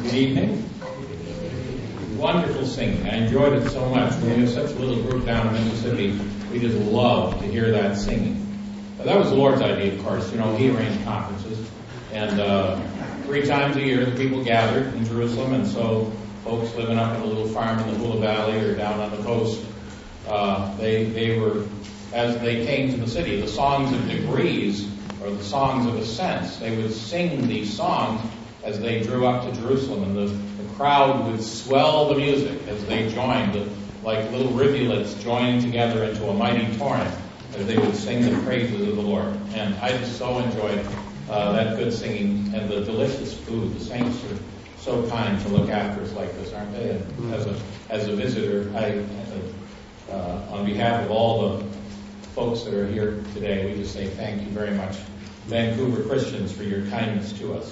Good evening. Wonderful singing. I enjoyed it so much. We have such a little group down in Mississippi. We just love to hear that singing. That was the Lord's idea, of course. You know, He arranged conferences. And 3 times a year, the people gathered in Jerusalem. And so folks living up in a little farm in the Hula Valley or down on the coast, they were, as they came to the city, the songs of degrees or the songs of ascents, they would sing these songs as they drew up to Jerusalem, and the crowd would swell the music as they joined, like little rivulets joining together into a mighty torrent as they would sing the praises of the Lord. And I just so enjoyed that good singing and the delicious food. The saints are so kind to look after us like this, aren't they? And as a visitor, on behalf of all the folks that are here today, we just say thank you very much, Vancouver Christians, for your kindness to us.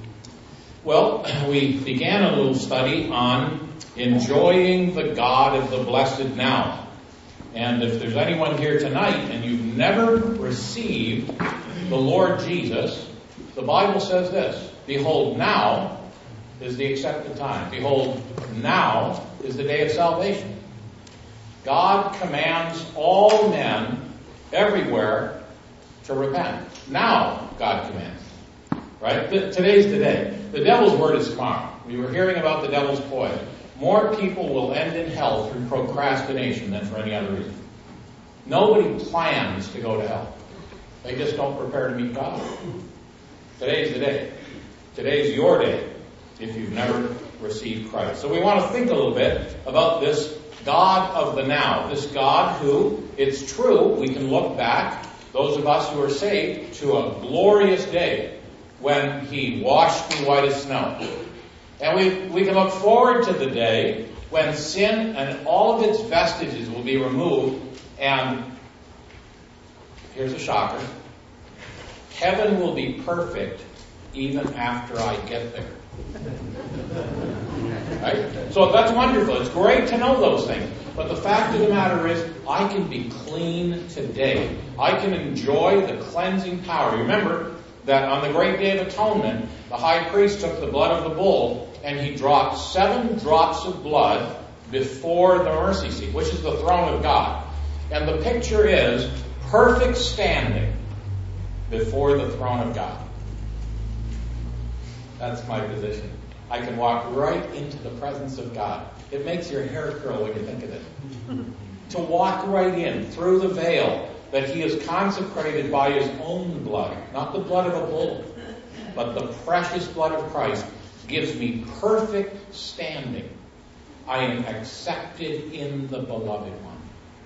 Well, we began a little study on enjoying the God of the blessed now. And if there's anyone here tonight and you've never received the Lord Jesus, the Bible says this: behold, now is the accepted time. Behold, now is the day of salvation. God commands all men everywhere to repent. Now, God commands. Right? Today's the day. The devil's word is tomorrow. We were hearing about the devil's ploy. More people will end in hell through procrastination than for any other reason. Nobody plans to go to hell. They just don't prepare to meet God. Today's the day. Today's your day if you've never received Christ. So we want to think a little bit about this God of the now. This God who, it's true, we can look back, those of us who are saved, to a glorious day when He washed me white as snow. And we can look forward to the day when sin and all of its vestiges will be removed, and here's a shocker: heaven will be perfect even after I get there. Right? So that's wonderful. It's great to know those things. But the fact of the matter is, I can be clean today. I can enjoy the cleansing power. Remember that on the great day of atonement, the high priest took the blood of the bull and he dropped 7 drops of blood before the mercy seat, which is the throne of God. And the picture is perfect standing before the throne of God. That's my position. I can walk right into the presence of God. It makes your hair curl when you think of it. To walk right in through the veil that He has consecrated by His own blood, not the blood of a bull, but the precious blood of Christ, gives me perfect standing. I am accepted in the beloved one.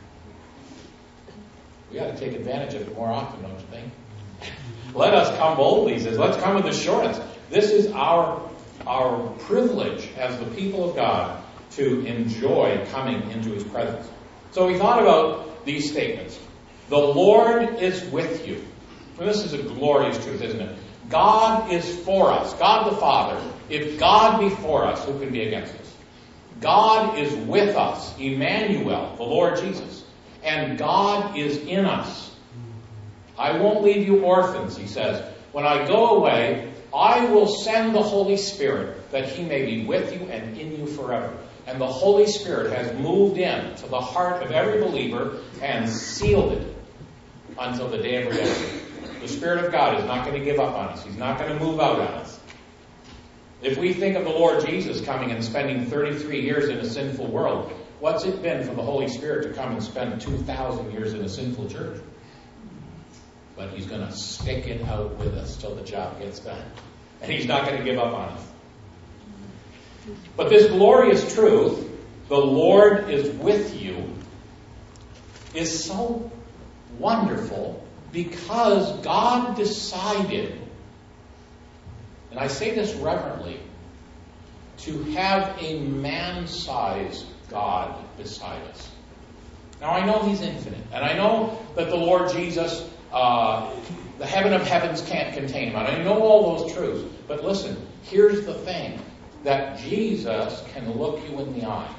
We ought to take advantage of it more often, don't you think? Let us come boldly, He says. Let's come with assurance. This is our privilege as the people of God to enjoy coming into His presence. So we thought about these statements. The Lord is with you. Well, this is a glorious truth, isn't it? God is for us. God the Father. If God be for us, who can be against us? God is with us. Emmanuel, the Lord Jesus. And God is in us. I won't leave you orphans, He says. When I go away, I will send the Holy Spirit that He may be with you and in you forever. And the Holy Spirit has moved in to the heart of every believer and sealed it until the day of redemption. The Spirit of God is not going to give up on us. He's not going to move out on us. If we think of the Lord Jesus coming and spending 33 years in a sinful world, what's it been for the Holy Spirit to come and spend 2,000 years in a sinful church? But He's going to stick it out with us till the job gets done. And He's not going to give up on us. But this glorious truth, the Lord is with you, is so wonderful because God decided, and I say this reverently, to have a man-sized God beside us. Now I know He's infinite, and I know that the Lord Jesus, the heaven of heavens can't contain Him. And I know all those truths. But listen, here's the thing. That Jesus can look you in the eye.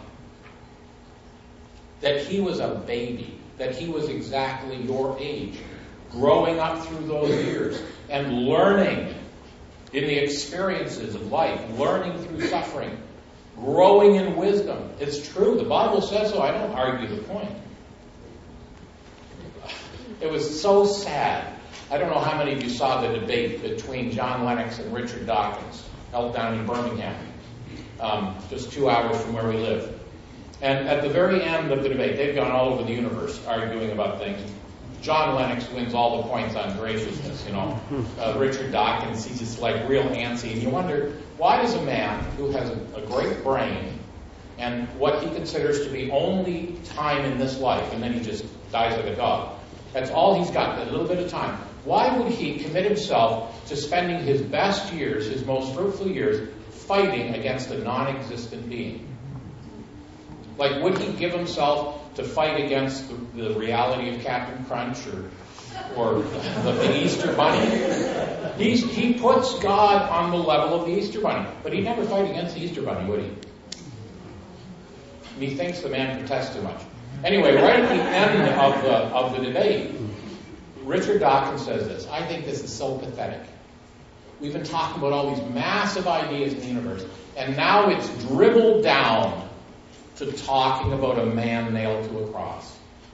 That He was a baby. That He was exactly your age. Growing up through those years. And learning in the experiences of life, learning through suffering, growing in wisdom. It's true. The Bible says so. I don't argue the point. It was so sad. I don't know how many of you saw the debate between John Lennox and Richard Dawkins, held down in Birmingham, just 2 hours from where we live. And at the very end of the debate, they've gone all over the universe arguing about things. John Lennox wins all the points on graciousness, Richard Dawkins, he's just like real antsy. And you wonder, why does a man who has a great brain and what he considers to be only time in this life, and then he just dies like a dog, that's all he's got, that little bit of time. Why would he commit himself to spending his best years, his most fruitful years, fighting against a non-existent being? Like, would he give himself to fight against the reality of Captain Crunch or the Easter Bunny? He puts God on the level of the Easter Bunny, but he'd never fight against the Easter Bunny, would he? He thinks the man protests too much. Anyway, right at the end of the debate, Richard Dawkins says this: I think this is so pathetic. We've been talking about all these massive ideas in the universe, and now it's dribbled down to talking about a man nailed to a cross.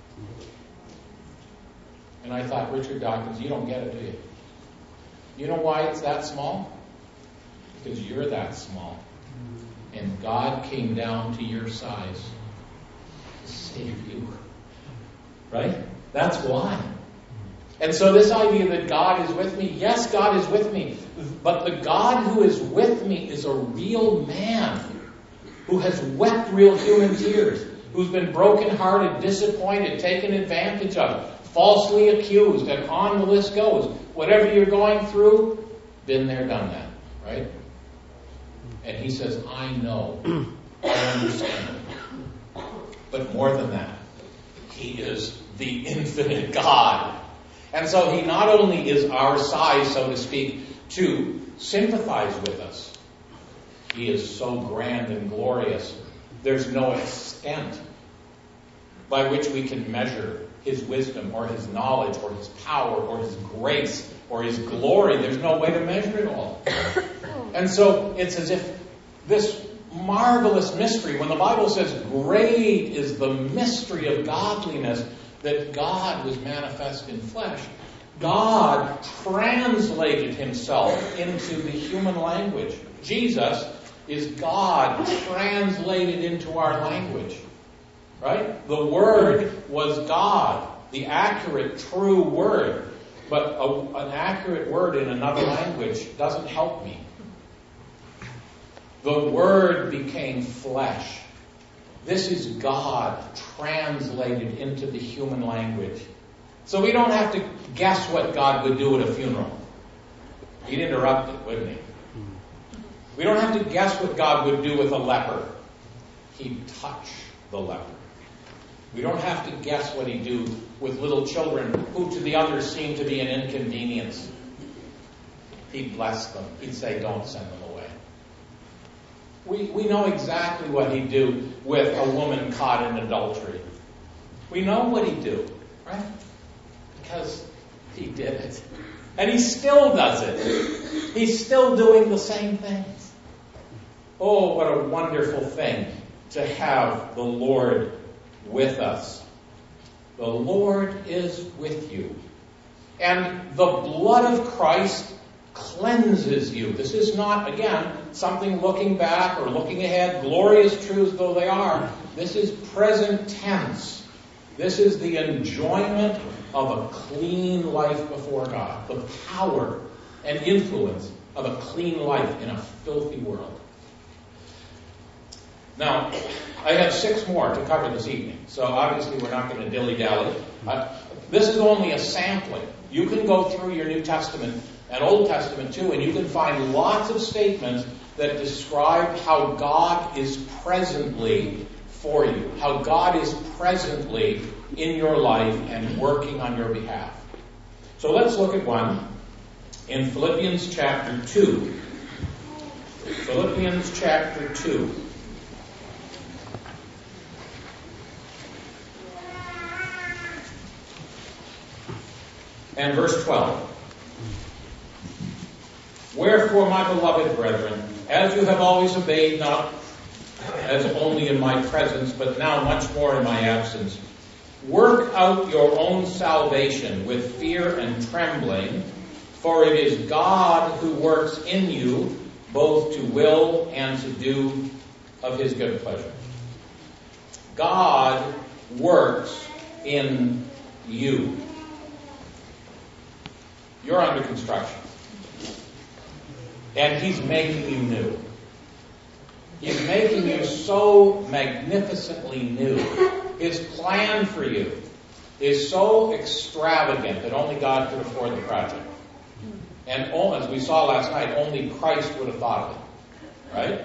And I thought, Richard Dawkins, you don't get it, do you? You know why it's that small? Because you're that small. And God came down to your size to save you. Right? That's why. And so this idea that God is with me, yes, God is with me, but the God who is with me is a real man who has wept real human tears, who's been brokenhearted, disappointed, taken advantage of, falsely accused, and on the list goes. Whatever you're going through, been there, done that, right? And he says, I know, I understand. But more than that, he is the infinite God. And so he not only is our size, so to speak, to sympathize with us. He is so grand and glorious. There's no extent by which we can measure his wisdom or his knowledge or his power or his grace or his glory. There's no way to measure it all. And so it's as if this marvelous mystery, when the Bible says great is the mystery of godliness, that God was manifest in flesh, God translated himself into the human language. Jesus is God translated into our language. Right? The Word was God, the accurate, true Word. But an accurate word in another language doesn't help me. The Word became flesh. This is God translated into the human language. So we don't have to guess what God would do at a funeral. He'd interrupt it, wouldn't he? We don't have to guess what God would do with a leper. He'd touch the leper. We don't have to guess what he'd do with little children who to the others seem to be an inconvenience. He'd bless them. He'd say, don't send them away. We know exactly what he'd do with a woman caught in adultery. We know what he'd do, right? Because he did it. And he still does it. He's still doing the same things. Oh, what a wonderful thing to have the Lord with us. The Lord is with you. And the blood of Christ cleanses you. This is not, again, something looking back or looking ahead, glorious truths though they are. This is present tense. This is the enjoyment of a clean life before God. The power and influence of a clean life in a filthy world. Now, I have 6 more to cover this evening, so obviously we're not going to dilly-dally. This is only a sampling. You can go through your New Testament and Old Testament too, and you can find lots of statements that describe how God is presently for you, how God is presently in your life and working on your behalf. So let's look at one in Philippians chapter 2. Philippians chapter 2. And verse 12. Wherefore, my beloved brethren, as you have always obeyed, not as only in my presence, but now much more in my absence, work out your own salvation with fear and trembling, for it is God who works in you both to will and to do of his good pleasure. God works in you. You're under construction. And he's making you new. He's making you so magnificently new. His plan for you is so extravagant that only God could afford the project. And as we saw last night, only Christ would have thought of it. Right?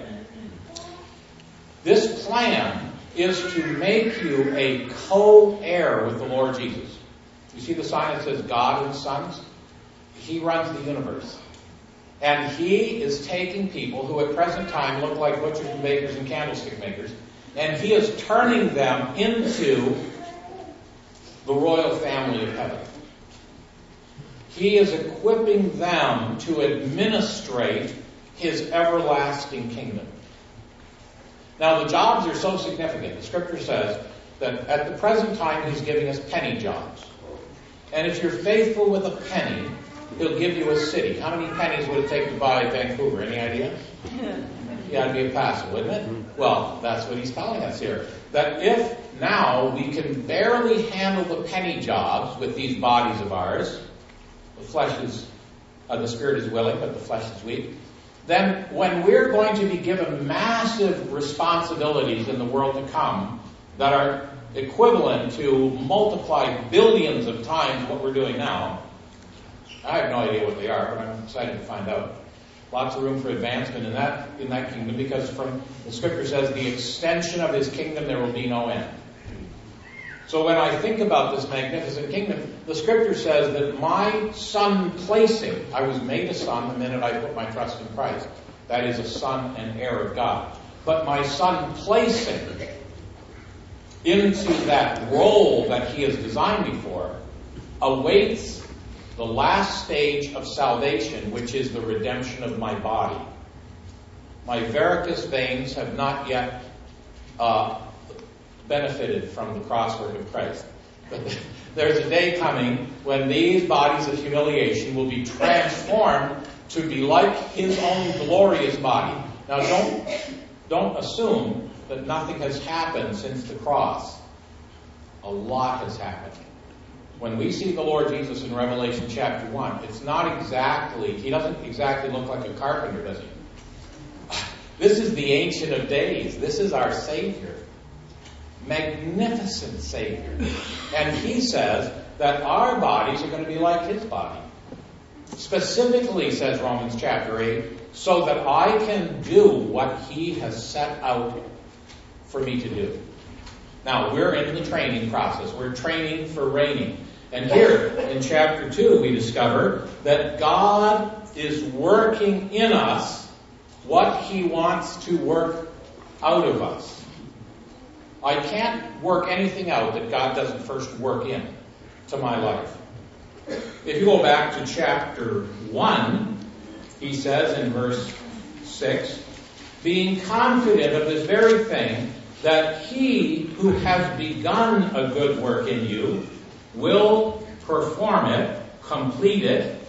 This plan is to make you a co-heir with the Lord Jesus. You see the sign that says God and Sons? He runs the universe. And he is taking people who at present time look like butchers and bakers and candlestick makers, and he is turning them into the royal family of heaven. He is equipping them to administrate his everlasting kingdom. Now, the jobs are so significant. The scripture says that at the present time he's giving us penny jobs. And if you're faithful with a penny, he'll give you a city. How many pennies would it take to buy Vancouver? Any idea? Yeah, it'd be a passel, wouldn't it? Well, that's what he's telling us here. That if now we can barely handle the penny jobs with these bodies of ours, the spirit is willing, but the flesh is weak, then when we're going to be given massive responsibilities in the world to come that are equivalent to multiplied billions of times what we're doing now, I have no idea what they are, but I'm excited to find out. Lots of room for advancement in that kingdom, because from the scripture says the extension of his kingdom there will be no end. So when I think about this magnificent kingdom, the scripture says that my son placing, I was made a son the minute I put my trust in Christ. That is a son and heir of God. But my son placing into that role that he has designed me for awaits the last stage of salvation, which is the redemption of my body. My varicose veins have not yet benefited from the crosswork of Christ. But there's a day coming when these bodies of humiliation will be transformed to be like his own glorious body. Now don't assume that nothing has happened since the cross. A lot has happened. When we see the Lord Jesus in Revelation chapter 1, it's not exactly, he doesn't exactly look like a carpenter, does he? This is the Ancient of Days. This is our Savior. Magnificent Savior. And he says that our bodies are going to be like his body. Specifically, says Romans chapter 8, so that I can do what he has set out for me to do. Now, we're in the training process. We're training for reigning. And here in chapter 2, we discover that God is working in us what he wants to work out of us. I can't work anything out that God doesn't first work in to my life. If you go back to chapter 1, he says in verse 6, being confident of this very thing, that he who has begun a good work in you will perform it, complete it,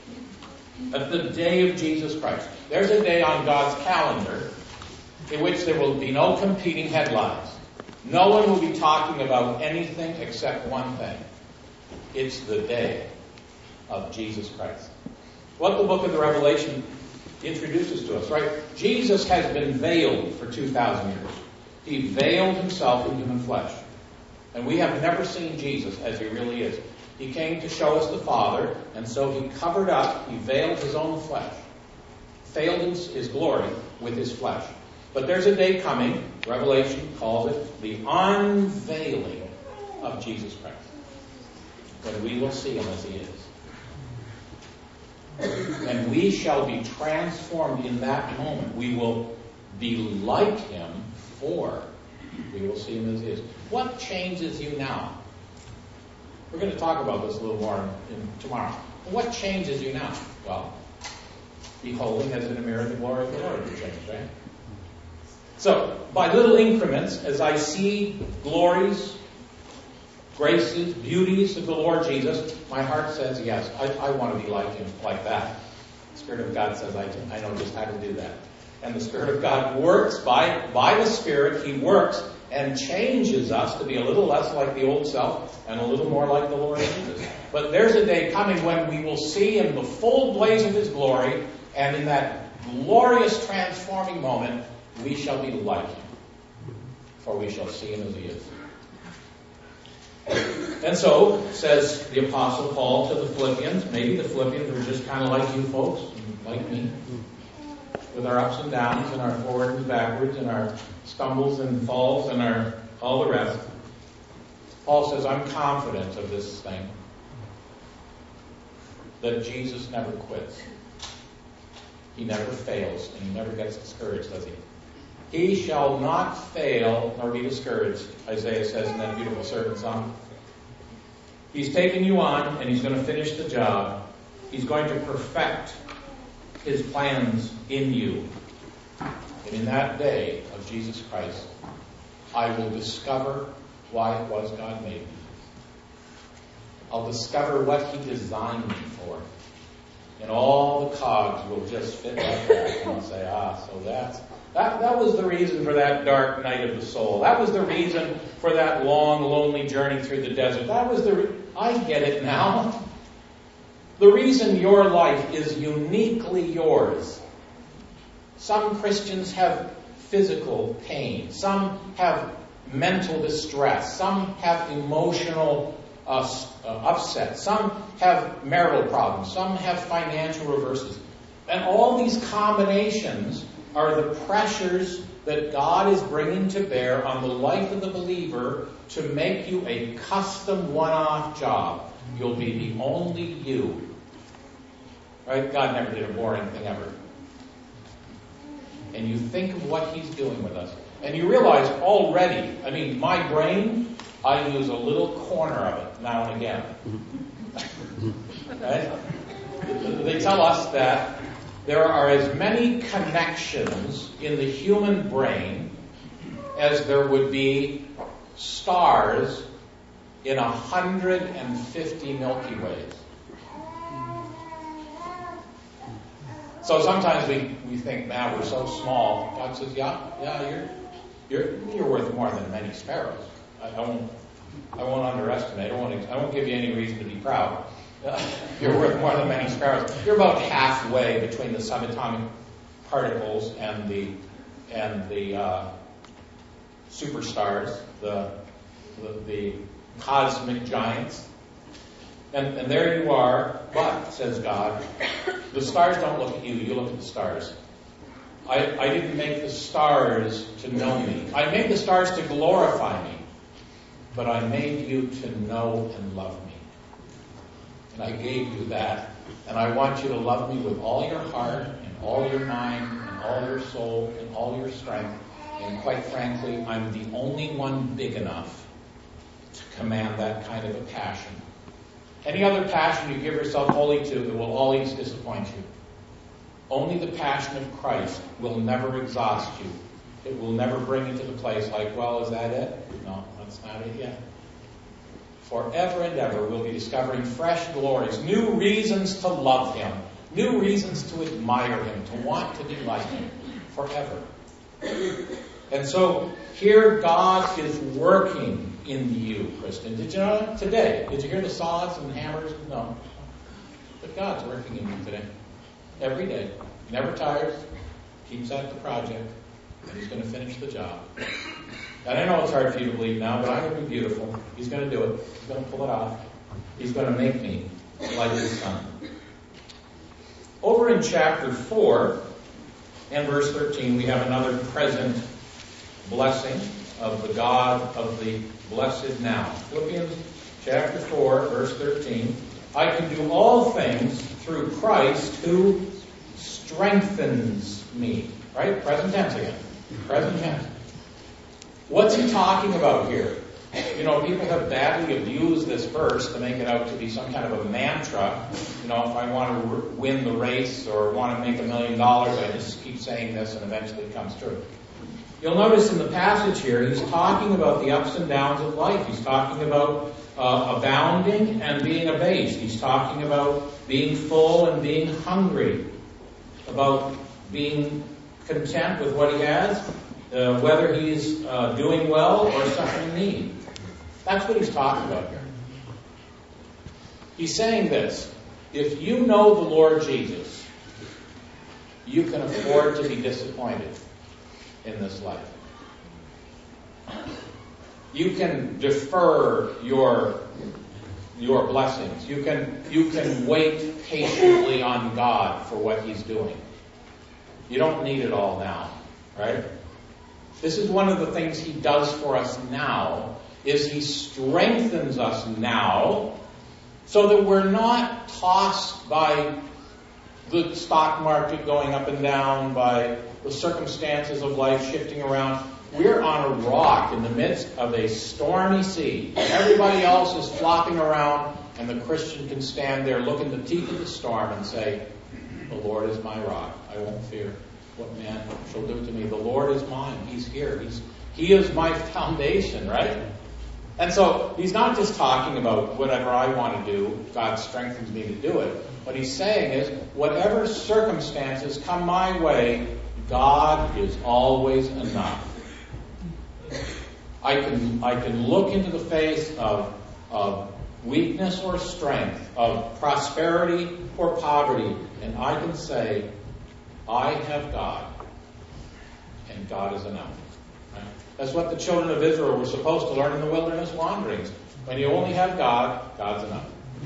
at the day of Jesus Christ. There's a day on God's calendar in which there will be no competing headlines. No one will be talking about anything except one thing. It's the day of Jesus Christ. What the book of the Revelation introduces to us, right? Jesus has been veiled for 2,000 years. He veiled himself in human flesh. And we have never seen Jesus as he really is. He came to show us the Father, and so he covered up, he veiled his own flesh. Veiled his glory with his flesh. But there's a day coming, Revelation calls it the unveiling of Jesus Christ, when we will see him as he is. And we shall be transformed in that moment. We will be like him, for we will see him as he is. What changes you now? We're going to talk about this a little more tomorrow. What changes you now? Well, beholding as in a mirror the glory of the Lord will change, right? So, by little increments, as I see glories, graces, beauties of the Lord Jesus, my heart says, yes, I want to be like him, like that. The Spirit of God says, I know just how to do that. And the Spirit of God works by the Spirit. He works and changes us to be a little less like the old self and a little more like the Lord Jesus. But there's a day coming when we will see in the full blaze of his glory, and in that glorious transforming moment, we shall be like him, for we shall see him as he is. And so, says the Apostle Paul to the Philippians, maybe the Philippians are just kind of like you folks, like me, with our ups and downs and our forwards and backwards and our stumbles and falls and our all the rest. Paul says, I'm confident of this thing, that Jesus never quits. He never fails, and he never gets discouraged, does he? He shall not fail nor be discouraged, Isaiah says in that beautiful servant song. He's taken you on, and he's going to finish the job. He's going to perfect his plans in you. And in that day of Jesus Christ, I will discover why it was God made me. I'll discover what he designed me for. And all the cogs will just fit like that. And I'll say, so that was the reason for that dark night of the soul. That was the reason for that long, lonely journey through the desert. I get it now. The reason your life is uniquely yours. Some Christians have physical pain. Some have mental distress. Some have emotional upset. Some have marital problems. Some have financial reverses. And all these combinations are the pressures that God is bringing to bear on the life of the believer to make you a custom one-off job. You'll be the only you. Right? God never did a boring thing ever. And you think of what he's doing with us. And you realize already, my brain, I use a little corner of it now and again. Right? They tell us that there are as many connections in the human brain as there would be stars in 150 Milky Ways. So sometimes we think, man, we're so small. God says, yeah, you're worth more than many sparrows. I won't underestimate. I won't give you any reason to be proud. You're worth more than many sparrows. You're about halfway between the subatomic particles and the superstars, the cosmic giants. And there you are, but, says God, the stars don't look at you, you look at the stars. I didn't make the stars to know me. I made the stars to glorify me, but I made you to know and love me. And I gave you that, and I want you to love me with all your heart, and all your mind, and all your soul, and all your strength. And quite frankly, I'm the only one big enough to command that kind of a passion. Any other passion you give yourself wholly to, it will always disappoint you. Only the passion of Christ will never exhaust you. It will never bring you to the place like, well, is that it? No, that's not it yet. Forever and ever we'll be discovering fresh glories, new reasons to love him, new reasons to admire him, to want to be like him, forever. And so here God is working in you, Kristen. Did you know that today? Did you hear the saws and hammers? No. But God's working in you today. Every day. Never tires. Keeps at the project. And he's going to finish the job. And I know it's hard for you to believe now, but I'm going to be beautiful. He's going to do it. He's going to pull it off. He's going to make me like his son. Over in chapter 4 and verse 13, we have another present blessing of the God of the blessed now. Philippians chapter 4, verse 13. I can do all things through Christ who strengthens me. Right? Present tense again. Present tense. What's he talking about here? People have badly abused this verse to make it out to be some kind of a mantra. If I want to win the race or want to make $1 million, I just keep saying this and eventually it comes true. You'll notice in the passage here, he's talking about the ups and downs of life. He's talking about abounding and being abased. He's talking about being full and being hungry, about being content with what he has, whether he's doing well or suffering need. That's what he's talking about here. He's saying this: if you know the Lord Jesus, you can afford to be disappointed in this life. You can defer your blessings. You can wait patiently on God for what he's doing. You don't need it all now, right? This is one of the things he does for us now, is he strengthens us now so that we're not tossed by the stock market going up and down, by the circumstances of life shifting around. We're on a rock in the midst of a stormy sea. Everybody else is flopping around, and the Christian can stand there, look in the teeth of the storm and say, the Lord is my rock. I won't fear what man shall do to me. The Lord is mine. He's here. He is my foundation, right? And so he's not just talking about whatever I want to do, God strengthens me to do it. What he's saying is, whatever circumstances come my way, God is always enough. I can look into the face of weakness or strength, of prosperity or poverty, and I can say, I have God, and God is enough. Right? That's what the children of Israel were supposed to learn in the wilderness wanderings. When you only have God, God's enough.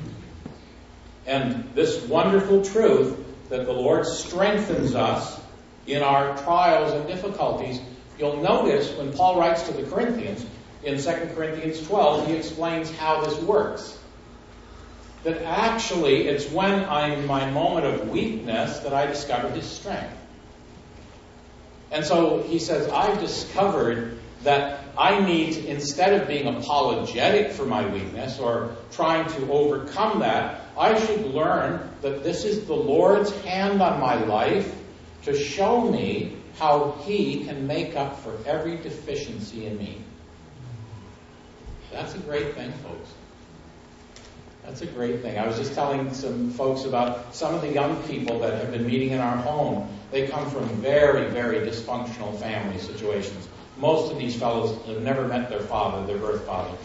And this wonderful truth that the Lord strengthens us in our trials and difficulties, you'll notice when Paul writes to the Corinthians, in 2 Corinthians 12, he explains how this works. That actually, it's when I'm in my moment of weakness that I discover his strength. And so he says, I've discovered that I need to, instead of being apologetic for my weakness or trying to overcome that, I should learn that this is the Lord's hand on my life to show me how he can make up for every deficiency in me. That's a great thing, folks. That's a great thing. I was just telling some folks about some of the young people that have been meeting in our home. They come from very, very dysfunctional family situations. Most of these fellows have never met their father, their birth father.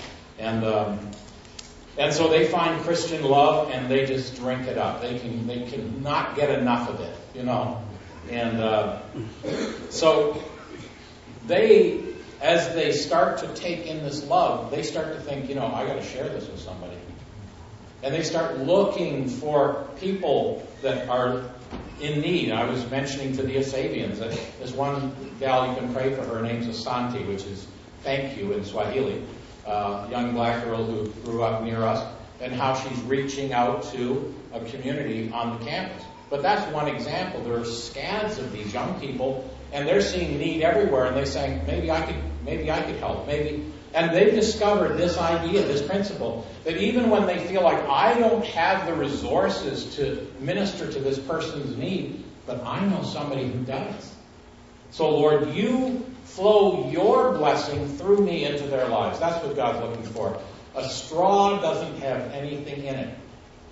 And so they find Christian love and they just drink it up. They can not get enough of it, And so they, as they start to take in this love, they start to think, I got to share this with somebody. And they start looking for people that are in need. I was mentioning to the Asabians that there's one gal you can pray for. Her name's Asante, which is thank you in Swahili. Young black girl who grew up near us, and how she's reaching out to a community on the campus. But that's one example. There are scads of these young people, and they're seeing need everywhere, and they're saying, maybe I could help, maybe. And they've discovered this idea, this principle, that even when they feel like I don't have the resources to minister to this person's need, but I know somebody who does. So Lord, you flow your blessing through me into their lives. That's what God's looking for. A straw doesn't have anything in it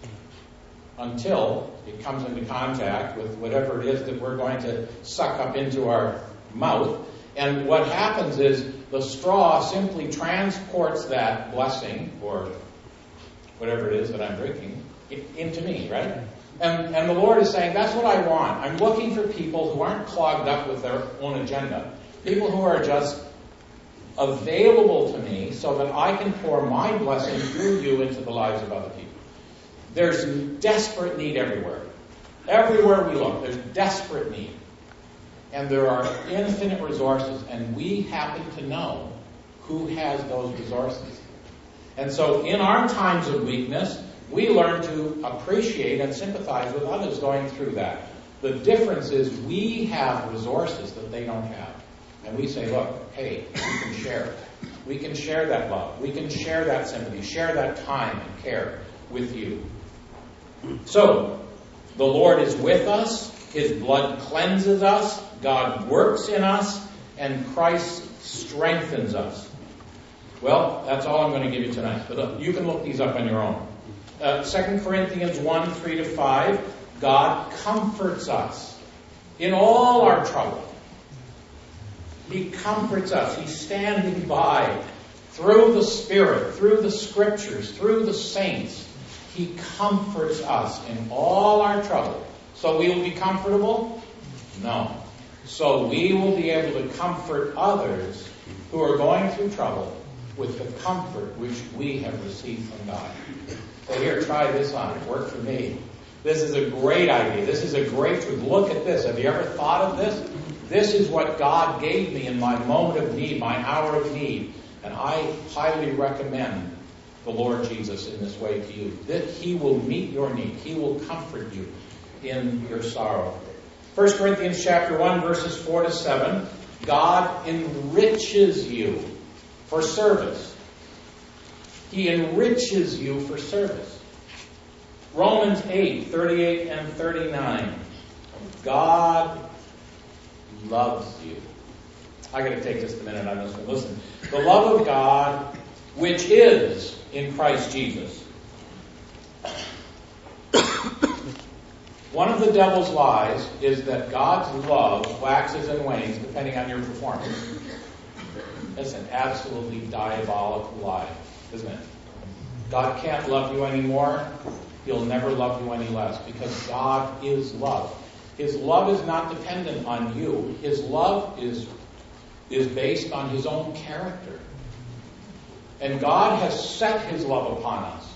until it comes into contact with whatever it is that we're going to suck up into our mouth. And what happens is the straw simply transports that blessing, or whatever it is that I'm drinking, into me, right? And the Lord is saying, that's what I want. I'm looking for people who aren't clogged up with their own agenda. People who are just available to me so that I can pour my blessing through you into the lives of other people. There's desperate need everywhere. Everywhere we look, there's desperate need. And there are infinite resources, and we happen to know who has those resources. And so in our times of weakness, we learn to appreciate and sympathize with others going through that. The difference is we have resources that they don't have. And we say, look, hey, you can share it. We can share that love. We can share that sympathy, share that time and care with you. So, the Lord is with us. His blood cleanses us. God works in us. And Christ strengthens us. Well, that's all I'm going to give you tonight. But you can look these up on your own. 2 Corinthians 1, 3-5. God comforts us in all our trouble. He comforts us. He's standing by through the Spirit, through the Scriptures, through the saints. He comforts us in all our trouble. So we will be comfortable? No. So we will be able to comfort others who are going through trouble with the comfort which we have received from God. So here, try this on. It worked for me. This is a great idea. This is a great truth. Look at this. Have you ever thought of this? This is what God gave me in my moment of need, my hour of need. And I highly recommend the Lord Jesus in this way to you. That He will meet your need. He will comfort you in your sorrow. 1 Corinthians chapter 1, verses 4-7. God enriches you for service. He enriches you for service. Romans 8, 38 and 39. God loves you. I got to take just a minute on this one. Listen. The love of God, which is in Christ Jesus. One of the devil's lies is that God's love waxes and wanes depending on your performance. That's an absolutely diabolical lie, isn't it? God can't love you anymore. He'll never love you any less because God is love. His love is not dependent on you. His love is based on His own character. And God has set His love upon us.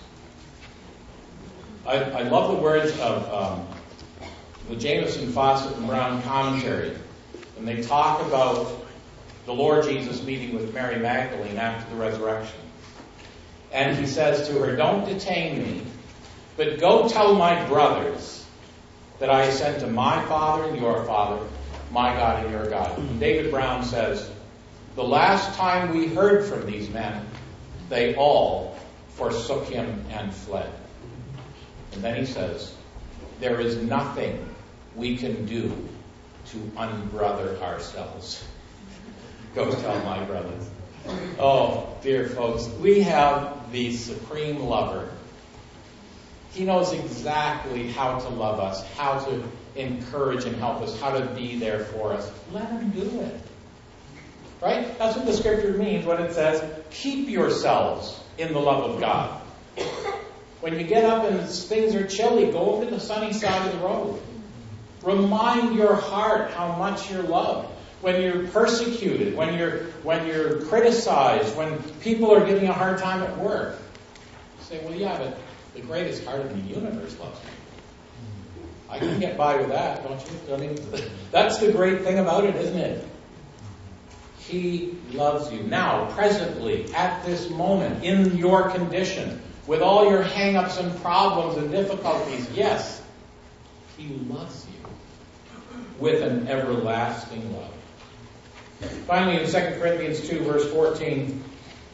I love the words of the Jameson, Fawcett, and Brown commentary. And they talk about the Lord Jesus meeting with Mary Magdalene after the resurrection. And He says to her, "Don't detain me, but go tell my brothers that I ascend to my Father and your Father, my God and your God." And David Brown says, "The last time we heard from these men, they all forsook Him and fled." And then he says, "There is nothing we can do to unbrother ourselves." Go tell my brothers. Oh, dear folks, we have the supreme lover. He knows exactly how to love us, how to encourage and help us, how to be there for us. Let Him do it. Right? That's what the Scripture means when it says, keep yourselves in the love of God. When you get up and things are chilly, go over to the sunny side of the road. Remind your heart how much you're loved. When you're persecuted, when you're criticized, when people are giving you a hard time at work, say, well, yeah, but the greatest heart in the universe loves me. I can get by with that, don't you? I mean, that's the great thing about it, isn't it? He loves you now, presently, at this moment, in your condition, with all your hang-ups and problems and difficulties. Yes, He loves you with an everlasting love. Finally, in 2 Corinthians 2, verse 14,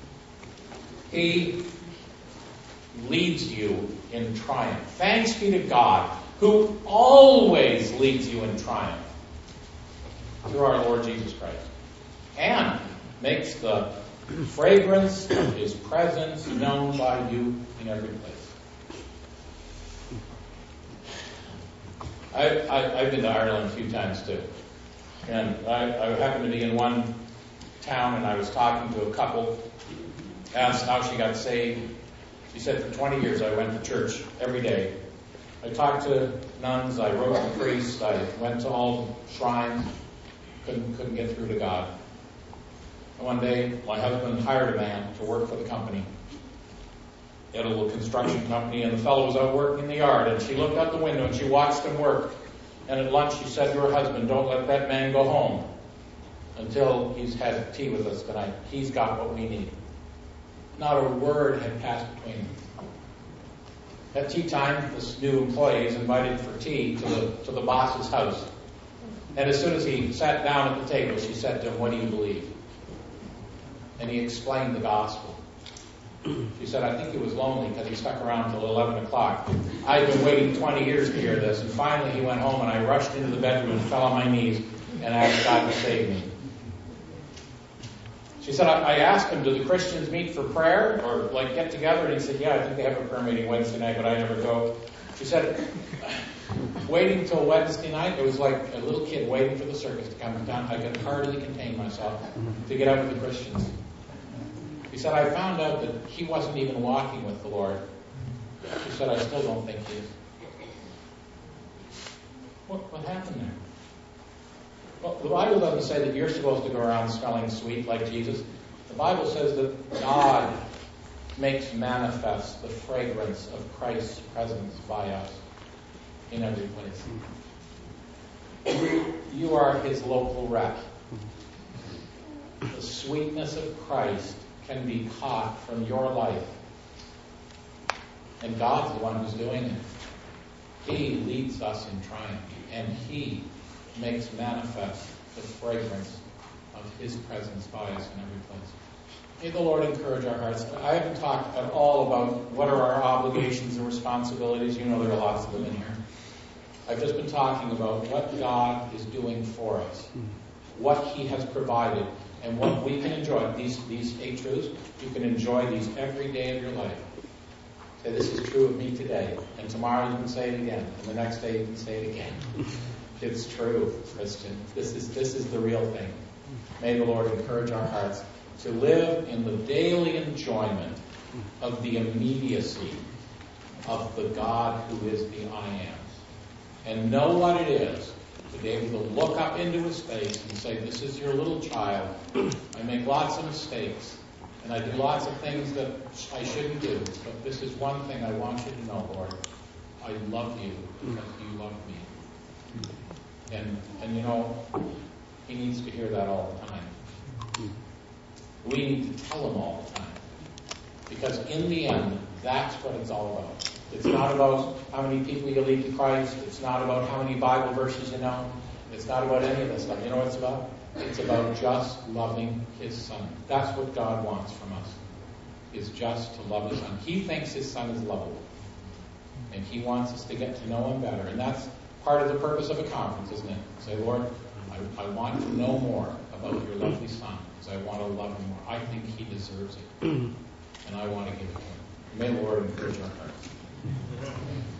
He leads you in triumph. Thanks be to God, who always leads you in triumph through our Lord Jesus Christ, and makes the fragrance of His presence known by you in every place. I've been to Ireland a few times too. And I happened to be in one town and I was talking to a couple, asked how she got saved. She said, for 20 years I went to church every day. I talked to nuns, I wrote to priests, I went to all shrines, couldn't get through to God. And one day, my husband hired a man to work for the company. He had a little construction company, and the fellow was out working in the yard, and she looked out the window and she watched him work. And at lunch she said to her husband, don't let that man go home until he's had tea with us tonight. He's got what we need. Not a word had passed between them. At tea time, this new employee is invited for tea to the boss's house. And as soon as he sat down at the table, she said to him, what do you believe? and he explained the gospel. She said, I think he was lonely because he stuck around till 11 o'clock. I'd been waiting 20 years to hear this, and finally he went home, and I rushed into the bedroom and fell on my knees and asked God to save me. She said, I asked him, do the Christians meet for prayer or like get together? And he said, yeah, I think they have a prayer meeting Wednesday night, but I never go. She said, waiting till Wednesday night, it was like a little kid waiting for the circus to come down. I could hardly contain myself to get out with the Christians. She said, I found out that he wasn't even walking with the Lord. She said, I still don't think he is. What happened there? Well, the Bible doesn't say that you're supposed to go around smelling sweet like Jesus. The Bible says that God makes manifest the fragrance of Christ's presence by us in every place. You are his local rep. The sweetness of Christ can be caught from your life. And God's the one who's doing it. He leads us in triumph, and he makes manifest the fragrance of his presence by us in every place. May the Lord encourage our hearts. I haven't talked at all about what are our obligations and responsibilities. You know there are lots of them in here. I've just been talking about what God is doing for us, what he has provided, and what we can enjoy. These 8 truths, you can enjoy these every day of your life. Say, this is true of me today, and tomorrow you can say it again, and the next day you can say it again. It's true, Christian. This is the real thing. May the Lord encourage our hearts to live in the daily enjoyment of the immediacy of the God who is the I Am. And know what it is to be able to look up into his face and say, this is your little child. I make lots of mistakes, and I do lots of things that I shouldn't do. But this is one thing I want you to know, Lord. I love you because you love me. And you know, he needs to hear that all the time. We need to tell him all the time. Because in the end, that's what it's all about. It's not about how many people you lead to Christ. It's not about how many Bible verses you know. It's not about any of this stuff. You know what it's about? It's about just loving his Son. That's what God wants from us, is just to love his Son. He thinks his Son is lovable. And he wants us to get to know him better. And that's part of the purpose of a conference, isn't it? Say, Lord, I want to know more about your lovely Son, because I want to love him more. I think he deserves it. And I want to give it to him. May the Lord encourage our hearts.